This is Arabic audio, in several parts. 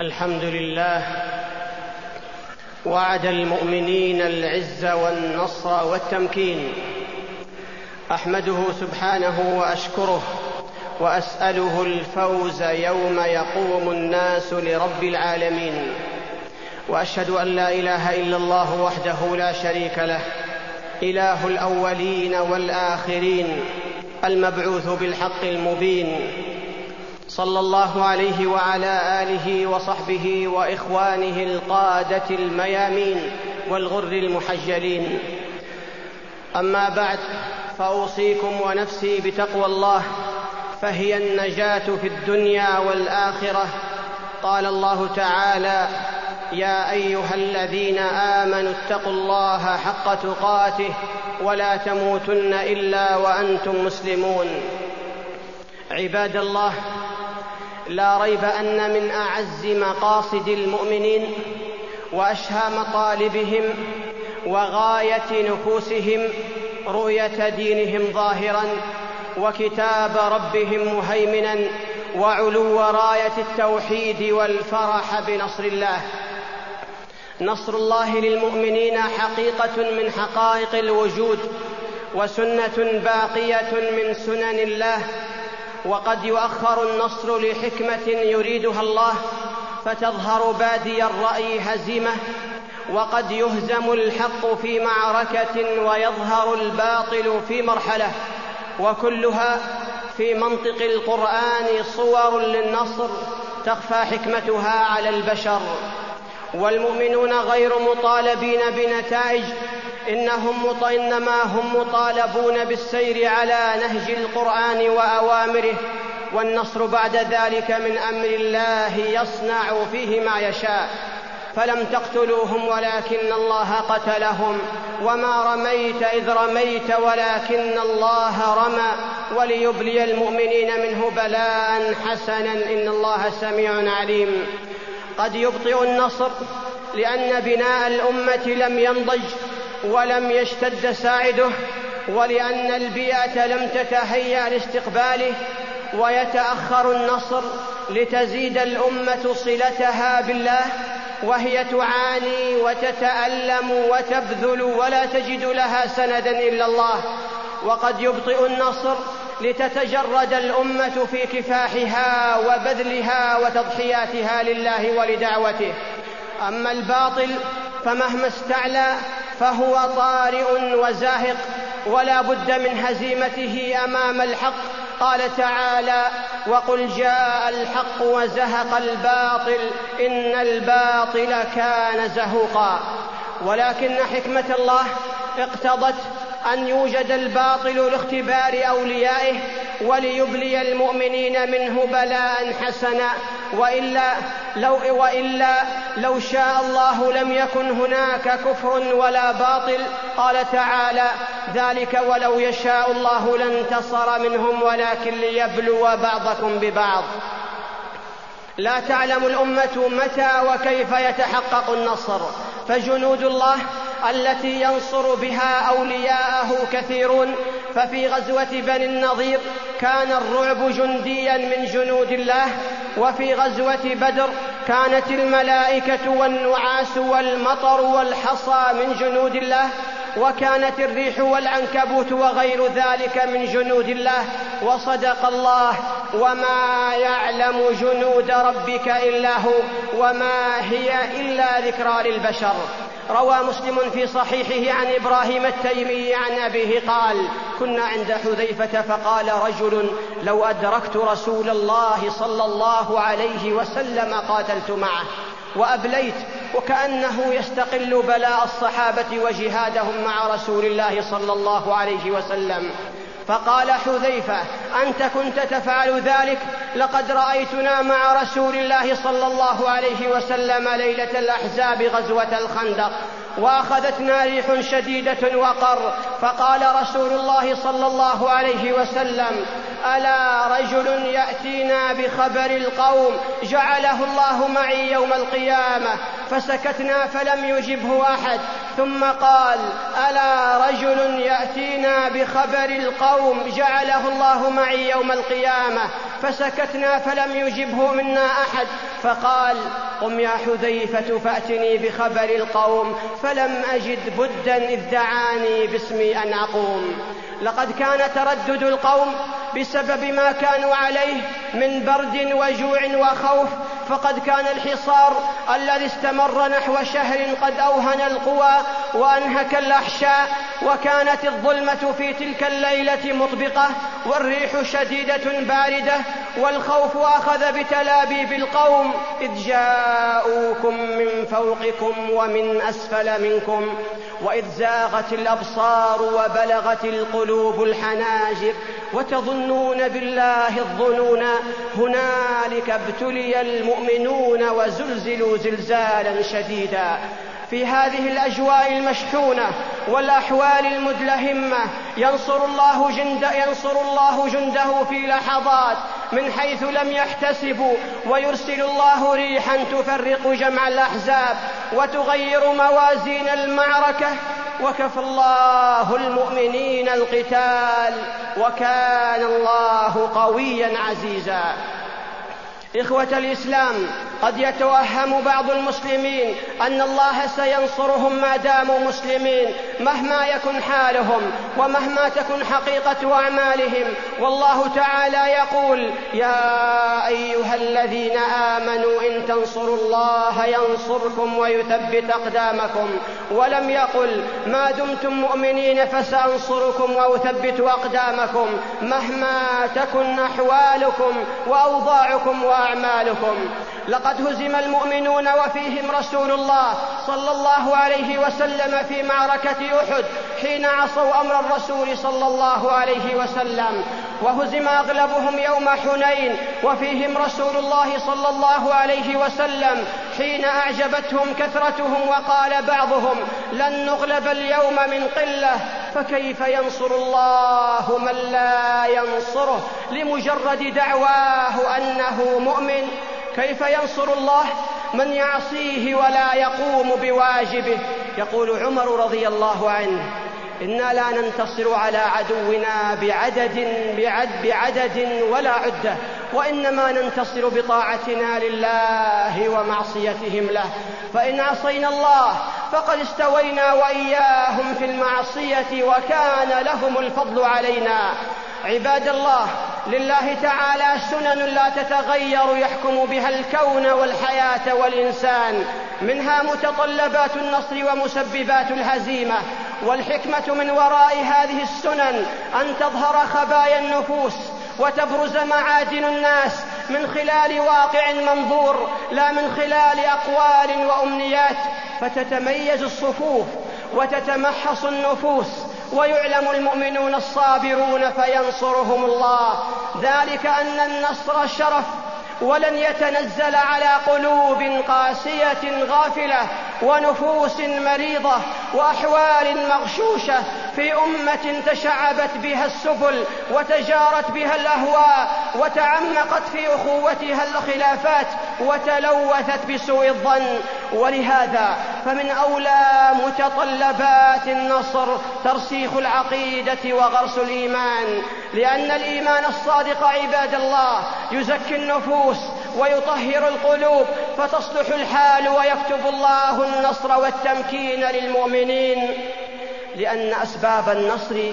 الحمد لله وعد المؤمنين العز والنصر والتمكين. أحمده سبحانه وأشكره وأسأله الفوز يوم يقوم الناس لرب العالمين، وأشهد أن لا إله إلا الله وحده لا شريك له، إله الأولين والآخرين، المبعوث بالحق المبين، صلى الله عليه وعلى آله وصحبه وإخوانه القادة الميامين والغر المحجلين. أما بعد، فأوصيكم ونفسي بتقوى الله، فهي النجاة في الدنيا والآخرة. قال الله تعالى: يا أيها الذين آمنوا اتقوا الله حق تقاته ولا تموتن إلا وأنتم مسلمون. عباد الله، لا ريب أن من أعز مقاصد المؤمنين وأشهى مطالبهم وغاية نفوسهم رؤية دينهم ظاهراً وكتاب ربهم مهيمناً وعلو راية التوحيد والفرح بنصر الله. نصر الله للمؤمنين حقيقة من حقائق الوجود، وسنة باقية من سنن الله، وقد يؤخر النصر لحكمة يريدها الله فتظهر بادي الرأي هزيمة، وقد يهزم الحق في معركة ويظهر الباطل في مرحلة، وكلها في منطق القرآن صور للنصر تخفى حكمتها على البشر. والمؤمنون غير مطالبين بنتائج، إنما هم مطالبون بالسير على نهج القرآن وأوامره، والنصر بعد ذلك من أمر الله يصنع فيه ما يشاء. فلم تقتلوهم ولكن الله قتلهم، وما رميت إذ رميت ولكن الله رمى، وليبلي المؤمنين منه بلاء حسنا إن الله سميع عليم. قد يبطئ النصر لأن بناء الأمة لم ينضج ولم يشتد ساعده، ولأن البيئة لم تتهيأ لاستقباله، ويتأخر النصر لتزيد الأمة صلتها بالله، وهي تعاني وتتألم وتبذل ولا تجد لها سندا إلا الله. وقد يبطئ النصر لتتجرد الأمة في كفاحها وبذلها وتضحياتها لله ولدعوته. أما الباطل فمهما استعلى فهو طارئ وزاهق، ولا بد من هزيمته أمام الحق. قال تعالى: وقل جاء الحق وزهق الباطل إن الباطل كان زهوقا. ولكن حكمة الله اقتضت أن يوجد الباطل لاختبار أوليائه وليبلي المؤمنين منه بلاء حسنا، وإلا لو شاء الله لم يكن هناك كفر ولا باطل. قال تعالى: ذلك ولو يشاء الله لانتصر منهم ولكن ليبلو بعضكم ببعض. لا تعلم الأمة متى وكيف يتحقق النصر، فجنود الله التي ينصر بها أولياءه كثيرون. ففي غزوة بني النضير كان الرعب جنديا من جنود الله، وفي غزوة بدر كانت الملائكة والنعاس والمطر والحصى من جنود الله، وكانت الريح والعنكبوت وغير ذلك من جنود الله. وصدق الله: وما يعلم جنود ربك إلا هو وما هي إلا ذكرى للبشر. روى مسلم في صحيحه عن إبراهيم التيمي عن أبيه قال: كنا عند حذيفة فقال رجل: لو أدركت رسول الله صلى الله عليه وسلم قاتلت معه، وأبليت، وكأنه يستقل بلاء الصحابة وجهادهم مع رسول الله صلى الله عليه وسلم. فقال حذيفة: أنت كنت تفعل ذلك؟ لقد رأيتنا مع رسول الله صلى الله عليه وسلم ليلة الأحزاب غزوة الخندق، وأخذتنا ريح شديدة وقر، فقال رسول الله صلى الله عليه وسلم: ألا رجل يأتينا بخبر القوم جعله الله معي يوم القيامة؟ فسكتنا فلم يجبه أحد، ثم قال: ألا رجل يأتينا بخبر القوم جعله الله معي يوم القيامة، فسكتنا فلم يجبه منا أحد، فقال: قم يا حذيفة فأتني بخبر القوم، فلم أجد بدا إذ دعاني باسمي أن أقوم. لقد كان تردد القوم بسبب ما كانوا عليه من برد وجوع وخوف، فقد كان الحصار الذي استمر نحو شهر قد أوهن القوى وأنهك الأحشاء، وكانت الظلمة في تلك الليلة مطبقة، والريح شديدة باردة، والخوف أخذ بتلابيب القوم إذ جاءوكم من فوقكم ومن أسفل منكم، وإذ زاغت الأبصار وبلغت القلوب الحناجر وتظنون بالله الظنون، هنالك ابتلي المؤمنون وزلزلوا زلزالا شديدا. في هذه الأجواء المشحونة والأحوال المدلهمة ينصر الله جنده في لحظات من حيث لم يحتسبوا، ويرسل الله ريحا تفرق جمع الأحزاب وتغير موازين المعركة، وكفى الله المؤمنين القتال وكان الله قويا عزيزا. إخوة الإسلام، قد يتوهم بعض المسلمين أن الله سينصرهم ما داموا مسلمين مهما يكن حالهم ومهما تكن حقيقة أعمالهم، والله تعالى يقول: يا أيها الذين آمنوا إن تنصروا الله ينصركم ويثبت أقدامكم، ولم يقل ما دمتم مؤمنين فسأنصركم وأثبت أقدامكم مهما تكن أحوالكم وأوضاعكم وأعمالكم. لقد هزم المؤمنون وفيهم رسول الله صلى الله عليه وسلم في معركة أحد حين عصوا أمر الرسول صلى الله عليه وسلم، وهزم أغلبهم يوم حنين وفيهم رسول الله صلى الله عليه وسلم حين أعجبتهم كثرتهم، وقال بعضهم: لن نغلب اليوم من قلة، فكيف ينصر الله من لا ينصره لمجرد دعواه أنه مؤمن؟ كيف ينصر الله من يعصيه ولا يقوم بواجبه؟ يقول عمر رضي الله عنه: إنا لا ننتصر على عدونا بعدد ولا عدة، وإنما ننتصر بطاعتنا لله ومعصيتهم له، فإن عصينا الله فقد استوينا وإياهم في المعصية وكان لهم الفضل علينا. عباد الله، لله تعالى سنن لا تتغير يحكم بها الكون والحياة والإنسان، منها متطلبات النصر ومسببات الهزيمة، والحكمة من وراء هذه السنن أن تظهر خبايا النفوس وتبرز معادن الناس من خلال واقع منظور لا من خلال أقوال وأمنيات، فتتميز الصفوف وتتمحص النفوس ويعلم المؤمنون الصابرون فينصرهم الله. ذلك أن النصر شرف ولن يتنزل على قلوب قاسية غافلة ونفوس مريضة وأحوال مغشوشة في أمة تشعبت بها السبل وتجارت بها الأهواء وتعمقت في أخوتها الخلافات وتلوثت بسوء الظن. ولهذا فمن أولى متطلبات النصر ترسيخ العقيدة وغرس الإيمان، لأن الإيمان الصادق عباد الله يزكي النفوس ويطهر القلوب فتصلح الحال ويكتب الله النصر والتمكين للمؤمنين، لأن أسباب النصر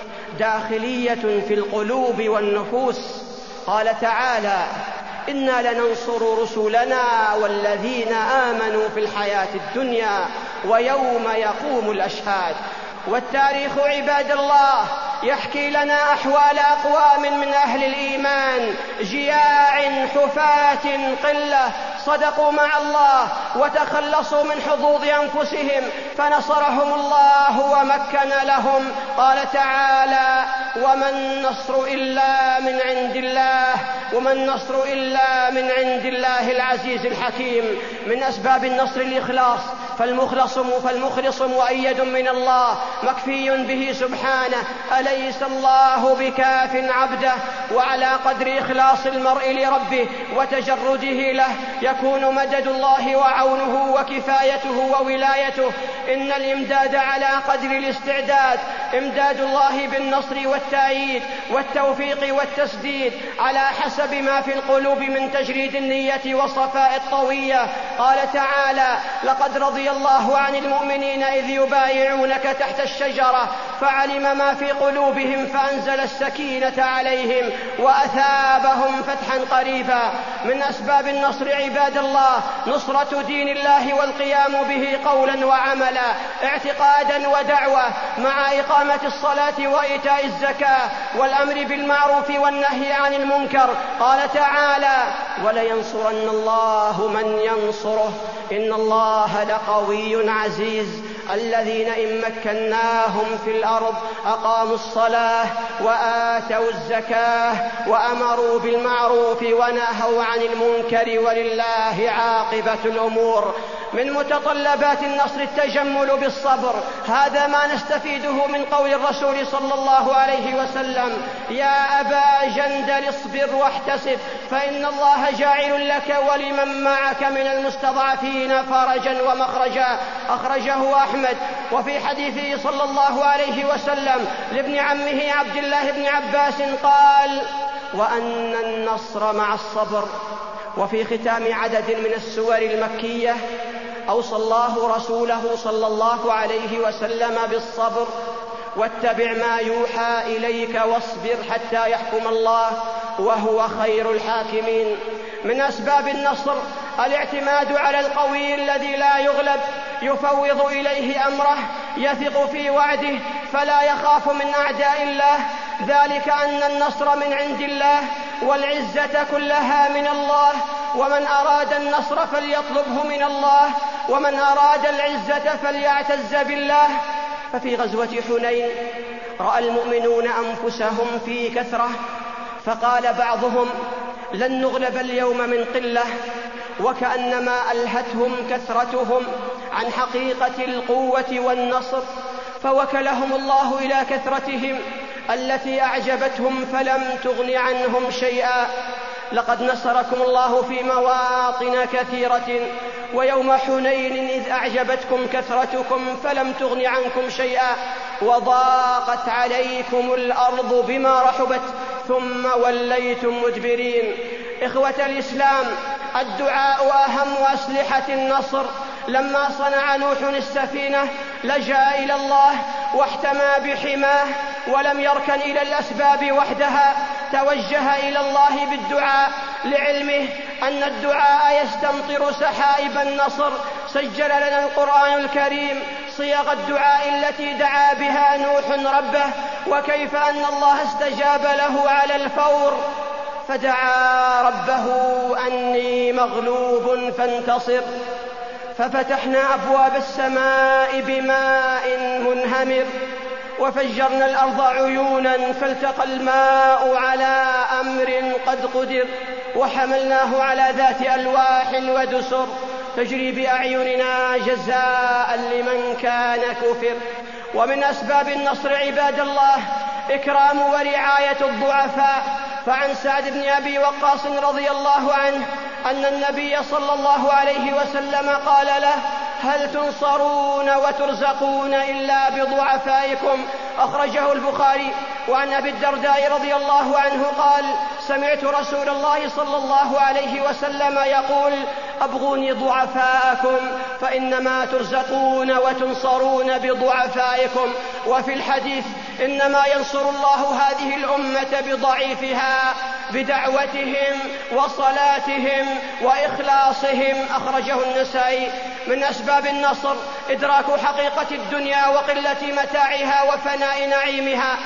داخلية في القلوب والنفوس. قال تعالى: إنا لننصر رسلنا والذين آمنوا في الحياة الدنيا ويوم يقوم الأشهاد. والتاريخ عباد الله يحكي لنا أحوال أقوام من أهل الإيمان جياع حفاة قلة صدقوا مع الله وتخلصوا من حظوظ أنفسهم فنصرهم الله ومكن لهم. قال تعالى: وما النصر إلا من عند الله وما النصر إلا من عند الله العزيز الحكيم. من أسباب النصر الإخلاص، فالمخلص مؤيد من الله مكفي به سبحانه. أليس الله بكاف عبده؟ وعلى قدر إخلاص المرء لربه وتجرده له يكون مدد الله وعونه وكفايته وولايته. إن الإمداد على قدر الاستعداد، إمداد الله بالنصر والتأييد والتوفيق والتسديد على حسب ما في القلوب من تجريد النية وصفاء الطوية. قال تعالى: لقد رضي الله عن المؤمنين إذ يبايعونك تحت الشجرة فعلم ما في قلوبهم فأنزل السكينة عليهم وأثابهم فتحا قريبا. من أسباب النصر عباد الله نصرة دين الله والقيام به قولا وعملا، اعتقادا ودعوة، مع إقامة الصلاة وإيتاء الزكاة والأمر بالمعروف والنهي عن المنكر. قال تعالى: ولينصرن الله من ينصره إن الله لقوي عزيز. الذين إن مكناهم في الأرض أقاموا الصلاة وآتوا الزكاة وأمروا بالمعروف ونهوا عن المنكر ولله عاقبة الأمور. من متطلبات النصر التجمل بالصبر. هذا ما نستفيده من قول الرسول صلى الله عليه وسلم: يا أبا جندل اصبر واحتسب فإن الله جاعل لك ولمن معك من المستضعفين فرجا ومخرجا. أخرجه أحمد. وفي حديثه صلى الله عليه وسلم لابن عمه عبد الله بن عباس قال: وأن النصر مع الصبر. وفي ختام عدد من السور المكية أوصى الله رسوله صلى الله عليه وسلم بالصبر: واتبع ما يوحى إليك واصبر حتى يحكم الله وهو خير الحاكمين. من أسباب النصر الاعتماد على القوي الذي لا يغلب، يفوض إليه أمره، يثق في وعده فلا يخاف من أعداء الله. ذلك أن النصر من عند الله والعزة كلها من الله، ومن أراد النصر فليطلبه من الله، ومن أراد العزة فليعتز بالله. ففي غزوة حنين رأى المؤمنون أنفسهم في كثرة، فقال بعضهم: لن نغلب اليوم من قلة، وكأنما ألهتهم كثرتهم عن حقيقة القوة والنصر، فوكلهم الله إلى كثرتهم التي أعجبتهم فلم تغن عنهم شيئا. لقد نصركم الله في مواطن كثيرة ويوم حنين إذ أعجبتكم كثرتكم فلم تغن عنكم شيئا وضاقت عليكم الأرض بما رحبت ثم وليتم مدبرين. إخوة الإسلام، الدعاء أهم أسلحة النصر. لما صنع نوح السفينة لجأ إلى الله واحتمى بحماه ولم يركن إلى الأسباب وحدها، توجه إلى الله بالدعاء لعلمه أن الدعاء يستمطر سحائب النصر. سجل لنا القرآن الكريم صيغ الدعاء التي دعا بها نوح ربه، وكيف أن الله استجاب له على الفور، فدعا ربه أني مغلوب فانتصر، ففتحنا أبواب السماء بماء منهمر وفجرنا الأرض عيونا فالتقى الماء على أمر قد قدر وحملناه على ذات ألواح ودسر تجري بأعيننا جزاء لمن كان كفر. ومن أسباب النصر عباد الله إكرام ورعاية الضعفاء. فعن سعد بن أبي وقاص رضي الله عنه أن النبي صلى الله عليه وسلم قال له: هل تنصرون وترزقون إلا بضعفائكم؟ أخرجه البخاري. وعن أبي الدرداء رضي الله عنه قال: سمعت رسول الله صلى الله عليه وسلم يقول: أبغوني ضعفاءكم فإنما ترزقون وتنصرون بضعفائكم. وفي الحديث: إنما ينصر الله هذه الأمة بضعيفها بدعوتهم وصلاتهم وإخلاصهم. أخرجه النسائي. من أسباب النصر إدراك حقيقة الدنيا وقلة متاعها وفناء نعيمها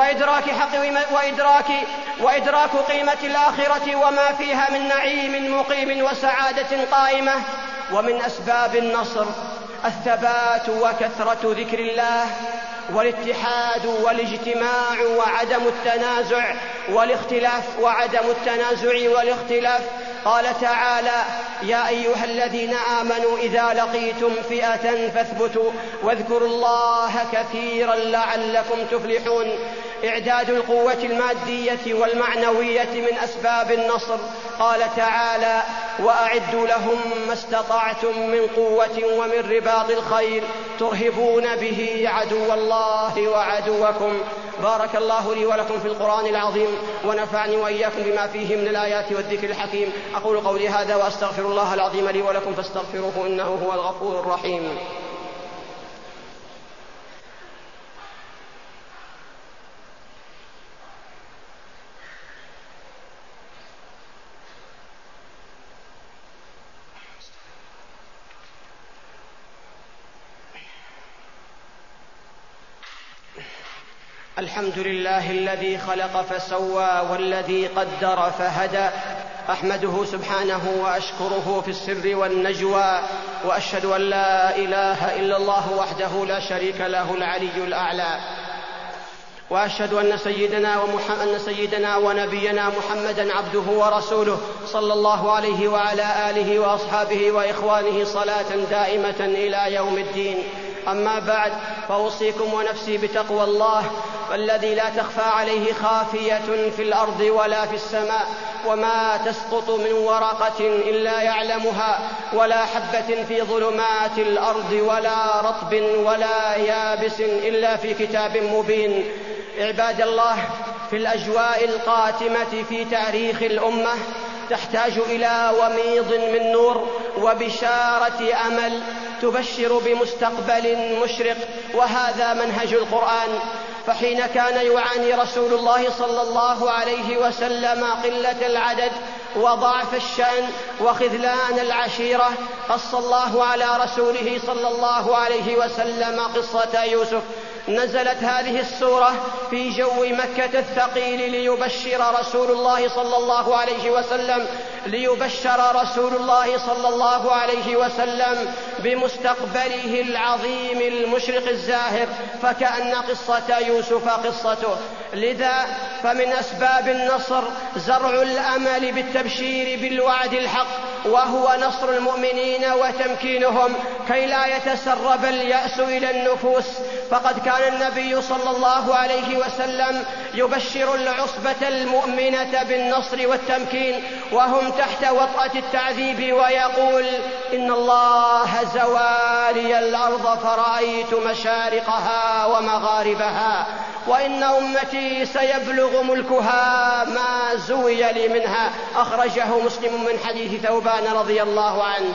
وإدراك قيمة الآخرة وما فيها من نعيم مقيم وسعادة قائمة. ومن أسباب النصر الثبات وكثرة ذكر الله والاتحاد والاجتماع وعدم التنازع والاختلاف قال تعالى: يا أيها الذين آمنوا إذا لقيتم فئة فاثبتوا واذكروا الله كثيرا لعلكم تفلحون. إعداد القوة المادية والمعنوية من أسباب النصر. قال تعالى: وأعدوا لهم ما استطعتم من قوة ومن رباط الخيل ترهبون به عدو الله وعدوكم. بارك الله لي ولكم في القرآن العظيم، ونفعني وإياكم بما فيه من الآيات والذكر الحكيم. أقول قولي هذا وأستغفر الله العظيم لي ولكم فاستغفروه إنه هو الغفور الرحيم. الحمد لله الذي خلق فسوى والذي قدر فهدى. أحمده سبحانه وأشكره في السر والنجوى، وأشهد أن لا إله إلا الله وحده لا شريك له العلي الأعلى، وأشهد أن سيدنا ونبينا محمدًا عبده ورسوله صلى الله عليه وعلى آله وأصحابه وإخوانه صلاة دائمة إلى يوم الدين. أما بعد، فأوصيكم ونفسي بتقوى الله، فالذي لا تخفى عليه خافية في الأرض ولا في السماء، وما تسقط من ورقة إلا يعلمها، ولا حبة في ظلمات الأرض ولا رطب ولا يابس إلا في كتاب مبين. عباد الله، في الأجواء القاتمة في تاريخ الأمة تحتاج إلى وميض من نور وبشارة أمل تبشر بمستقبل مشرق، وهذا منهج القرآن. فحين كان يعاني رسول الله صلى الله عليه وسلم قلة العدد وضعف الشأن وخذلان العشيرة، قص الله على رسوله صلى الله عليه وسلم قصة يوسف. نزلت هذه السورة في جو مكة الثقيل ليبشر رسول الله صلى الله عليه وسلم بمستقبله العظيم المشرق الزاهر، فكأن قصة يوسف قصته. لذا فمن أسباب النصر زرع الأمل بالتبشير بالوعد الحق، وهو نصر المؤمنين وتمكينهم كي لا يتسرب اليأس إلى النفوس. فقد كان النبي صلى الله عليه وسلم يبشر العصبة المؤمنة بالنصر والتمكين وهم تحت وطأة التعذيب، ويقول: إن الله زوالي الأرض فرأيت مشارقها ومغاربها، وإن أمتي سيبلغ ملكها ما زوي لي منها. أخرجه مسلم من حديث ثوبان رضي الله عنه.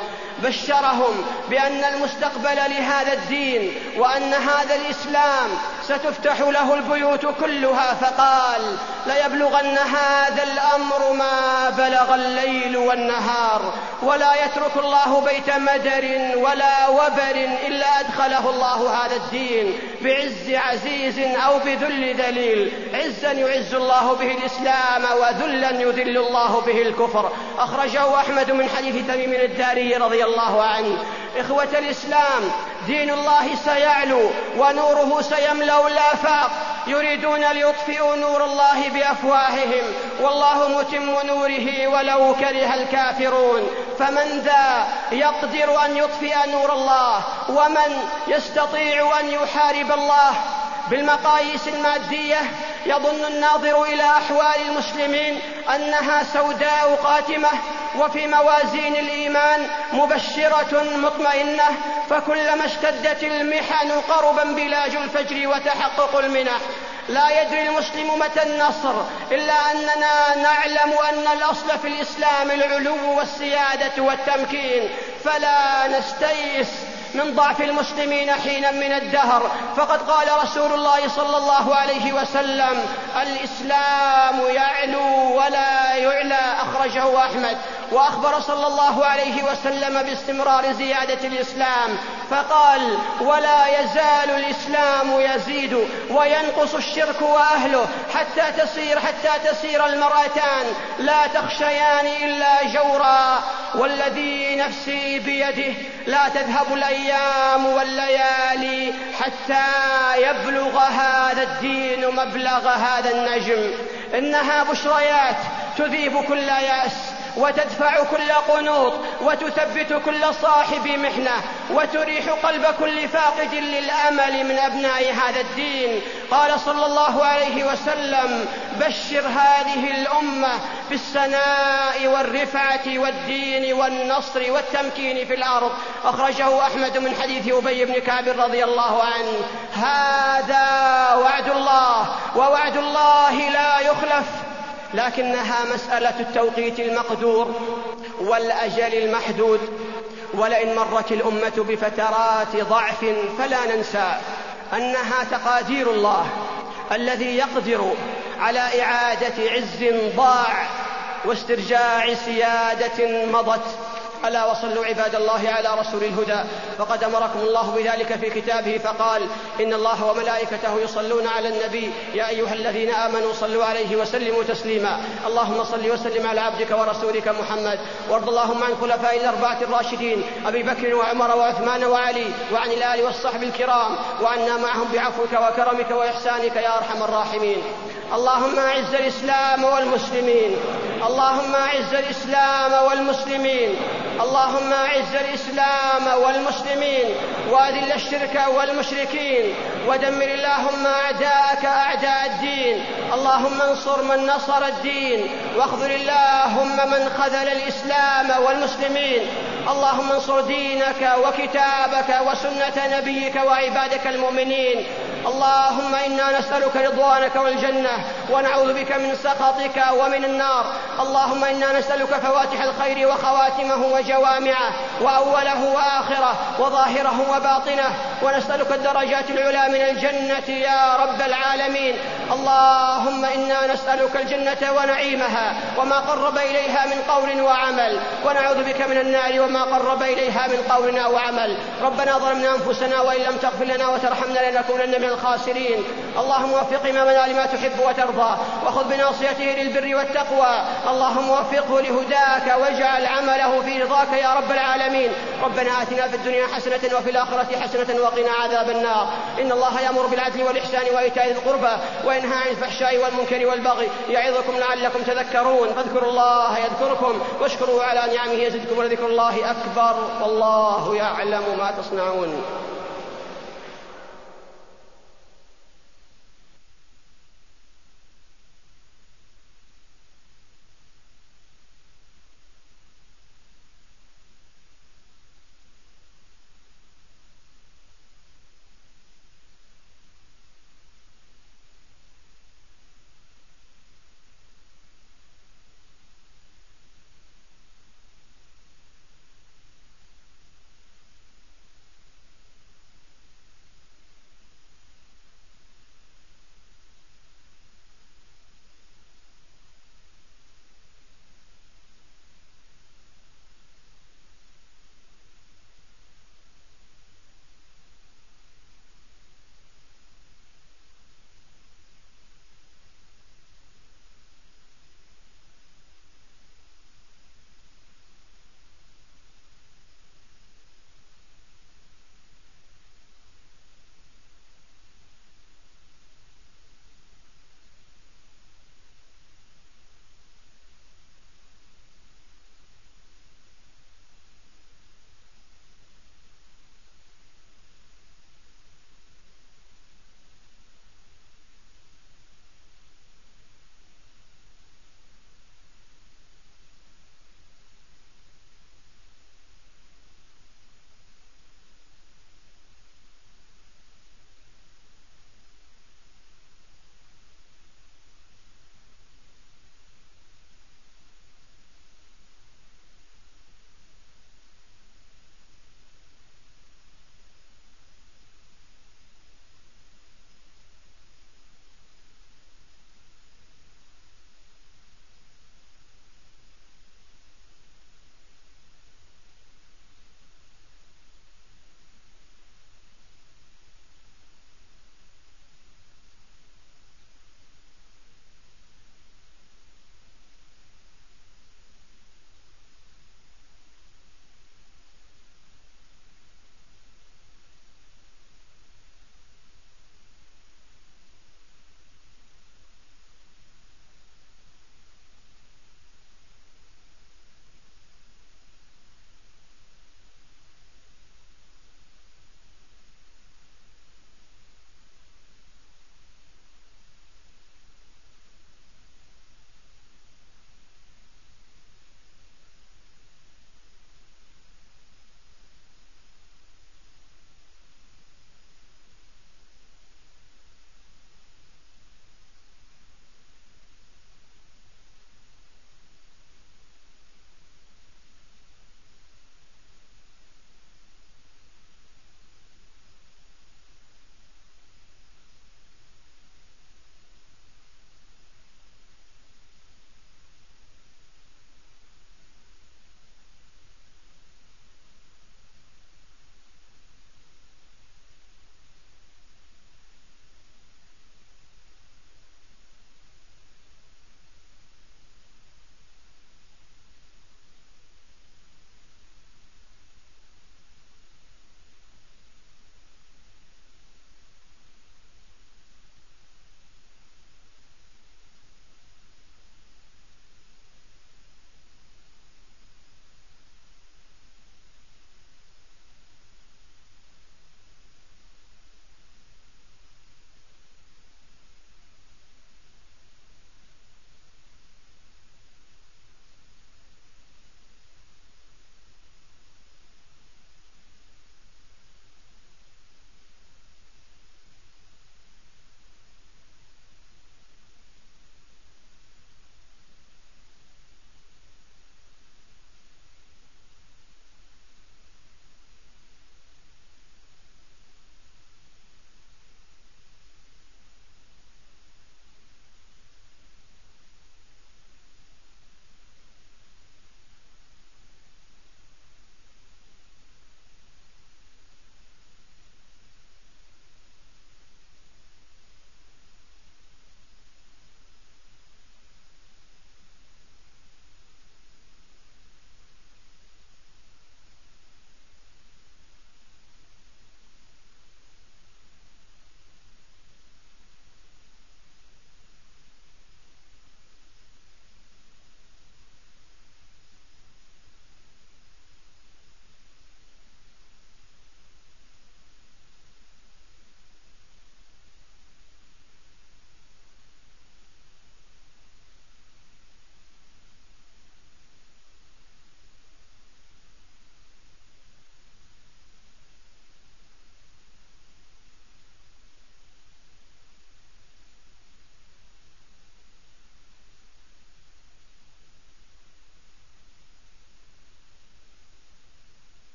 بشرهم بأن المستقبل لهذا الدين وأن هذا الإسلام ستفتح له البيوت كلها، فقال: ليبلغن هذا الأمر ما بلغ الليل والنهار، ولا يترك الله بيت مدر ولا وبر إلا أدخله الله هذا الدين بعز عزيز أو بذل ذليل، عزا يعز الله به الإسلام وذلا يذل الله به الكفر. أخرجه أحمد من حديث تميم الداري رضي الله عنه. إخوة الإسلام، دين الله سيعلو ونوره سيملأ الآفاق. يريدون ليطفئوا نور الله بأفواههم، والله متم نوره ولو كره الكافرون. فمن ذا يقدر أن يطفئ نور الله؟ ومن يستطيع أن يحارب الله؟ بالمقاييس المادية يظن الناظر إلى أحوال المسلمين أنها سوداء قاتمة، وفي موازين الإيمان مبشرة مطمئنة، فكلما اشتدت المحن قرب بلاج الفجر وتحقق المنح. لا يدري المسلم متى النصر، إلا أننا نعلم أن الأصل في الإسلام العلو والسيادة والتمكين، فلا نستيئس من ضعف المسلمين حينا من الدهر. فقد قال رسول الله صلى الله عليه وسلم: الإسلام يعلو ولا يعلى. أخرجه أحمد. وأخبر صلى الله عليه وسلم باستمرار زيادة الإسلام، فقال: ولا يزال الإسلام يزيد وينقص الشرك وأهله حتى تسير المرأتان لا تخشيان إلا جورا، والذي نفسي بيده لا تذهب الأيام والليالي حتى يبلغ هذا الدين مبلغ هذا النجم. إنها بشريات تذيب كل يأس، وتدفع كل قنوط، وتثبت كل صاحب محنة، وتريح قلب كل فاقد للأمل من أبناء هذا الدين. قال صلى الله عليه وسلم: بشر هذه الأمة بالسناء والرفعة والدين والنصر والتمكين في الأرض. أخرجه أحمد من حديث أبي بن كعب رضي الله عنه. هذا وعد الله، ووعد الله لا يخلف، لكنها مسألة التوقيت المقدور والأجل المحدود. ولئن مرت الأمة بفترات ضعف فلا ننسى أنها تقادير الله الذي يقدر على إعادة عز ضاع واسترجاع سيادة مضت. ألا وصلوا عباد الله على رسول الهدى، فقد أمركم الله بذلك في كتابه فقال: إن الله وملائكته يصلون على النبي يا أيها الذين آمنوا صلوا عليه وسلموا تسليما. اللهم صل وسلم على عبدك ورسولك محمد، وارض اللهم عن خلفاء الأربعة الراشدين أبي بكر وعمر وعثمان وعلي، وعن الآل والصحب الكرام، وعنا معهم بعفوك وكرمك وإحسانك يا أرحم الراحمين. اللهم أعز الإسلام والمسلمين، اللهم أعز الإسلام والمسلمين، اللهم أعز الإسلام والمسلمين، وأذل الشرك والمشركين، ودمر اللهم أعداءك أعداء الدين. اللهم انصر من نصر الدين، واخذل اللهم من خذل الإسلام والمسلمين. اللهم انصر دينك وكتابك وسنة نبيك وعبادك المؤمنين. اللهم إنا نسألك رضوانك والجنة، ونعوذ بك من سخطك ومن النار. اللهم إنا نسألك فواتح الخير وخواتمه وجوامعه، وأوله وآخره، وظاهره وباطنه، ونسألك الدرجات العلى من الجنة يا رب العالمين. اللهم إنا نسألك الجنة ونعيمها وما قرب إليها من قول وعمل، ونعوذ بك من النار وما قرب إليها من قول أو عمل. ربنا ظلمنا أنفسنا وإن لم تغفر لنا وترحمنا لنكونن من الخاسرين. اللهم وفق إمامنا لما تحب وترضى، وخذ بناصيته للبر والتقوى. اللهم وفقه لهداك، واجعل عمله في رضاك يا رب العالمين. ربنا آتنا في الدنيا حسنة وفي الآخرة حسنة وقنا عذاب النار. إن الله يأمر بالعدل والإحسان وإيتاء ذي القربى وينهى عن الفحشاء والمنكر والبغي يعظكم لعلكم تذكرون. فاذكروا الله يذكركم، واشكروا على نعمه يزدكم، ولذكر الله أكبر، والله يعلم ما تصنعون.